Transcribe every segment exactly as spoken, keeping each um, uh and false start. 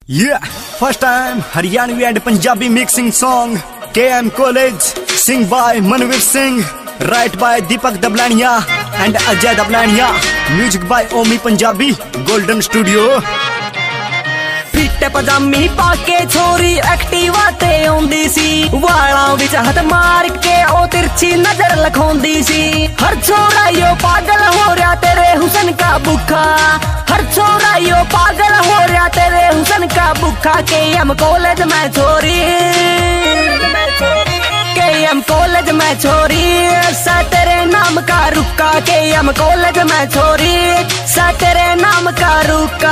Yeah, first time Haryanvi and Punjabi mixing song K M College, sing by Manvir Singh, write by Deepak Dablania and Ajay Dablania, music by Omi Punjabi, Golden Studio। Fit पजामी पाके छोरी Activa ते आउंदी सी, वालां विच हथ मार के ओ तिरछी नजर लखाउंदी सी। हर छोरा यो पागल हो रहा तेरे हुसन का भूखा, हर छोरा यो पागल हो रहा तेरे हुसन का भूखा। के एम कॉलेज में छोरी, के एम कॉलेज में छोरी, सा तेरे नाम का रुका। के एम कॉलेज में छोरी, सा तेरे नाम का रुका।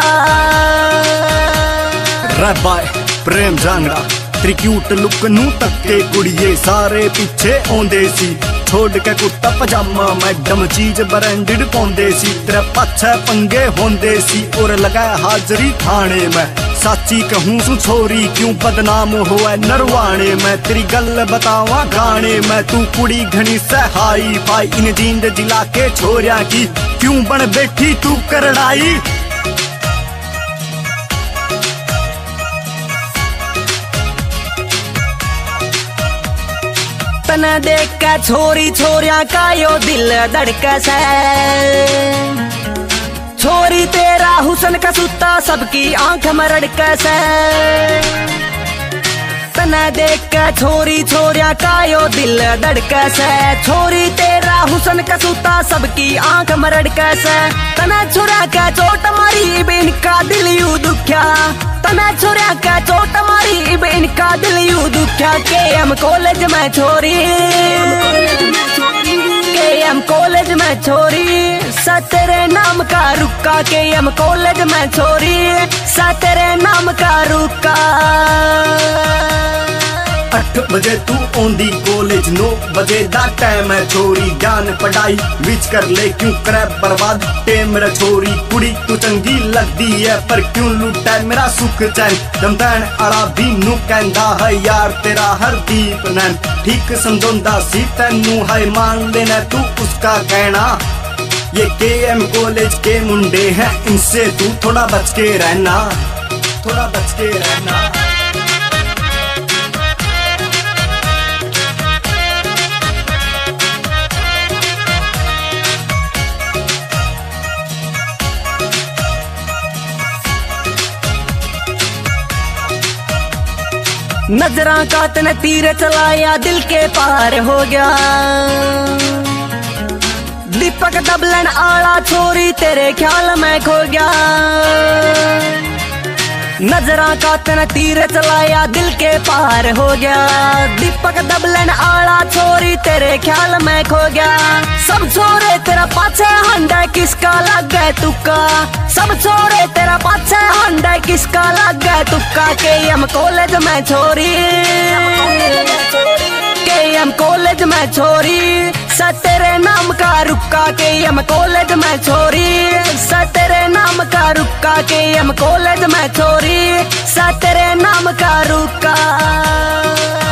रैप बाय प्रेम जांगड़ा, तेरी क्यूट लुक नू तक्के कुड़िए सारे पीछे आउंदे सी। छोड़ के कुर्ता पजामा मैडम चीज ब्रांडेड पाउंदे सी। तेरे पाछे पंगे होंदे सी और लगाए हाजरी थाने में। साची कहूँ सु छोरी क्यों बदनाम हुआ नरवाने में। तेरी गल बतावा गाने में, तू कुड़ी घनी सहाई पाई। इन जींद जिला के छोरिया की क्यों बन बैठी तू करड़ाई। तना देख के छोरी छोरिया का यो दिल धड़के से। छोरी तेरा हुसन का सुता सबकी आंख में रड़के से। तना देख के छोरी छोरिया का यो दिल धड़के से। छोरी तेरा हुसन का सुता सबकी आंख में रड़के से। तना छुरा का चोट मारी बिन का दिल यू दुख्या। तना छुरा का चोट मारी बिन का दिल यू दुख्या। के एम कॉलेज में छोरी, के एम कॉलेज में छोरी, सा तेरे नाम का रुका। के एम कॉलेज में छोरी, सा तेरे नाम का रुका। अठ बजे तू आउंदी कॉलेज, नौ बजे दा टाइम है छोरी। जान पढ़ाई विच कर ले क्यों करे बर्बाद टेम मेरा छोरी। कुड़ी तू चंगी लगदी है पर क्यों लुटा मेरा सुख चैन। दमदैन आला भी नू कहंदा है यार तेरा हर दीप नैन। ठीक समझौंदा सी तैनू है मान लेना तू उसका कहना। ये के एम कॉलेज के मुंडे हैं, इनसे तू थोड़ा बच के रहना, थोड़ा बच के रहना। नजरा का तने तीर चलाया दिल के पार हो गया। दीपक दबलन आला छोरी तेरे ख्याल में खो गया। नजरा का तने तीर चलाया दिल के पार हो गया। दीपक दबलन आला छोरी तेरे ख्याल में खो गया। सब छोरे तेरा पाछे हंडा किसका लग गए तुक्का। सब छोरे तेरा पाछे हंडा किसका लग गए तुक्का। के एम कॉलेज में छोरी, के एम कॉलेज में छोरी, सा तेरे नाम का रुका। के एम कॉलेज में छोरी, सा तेरे नाम का रुका। के एम कॉलेज में छोरी, सा तेरे नाम का रुका।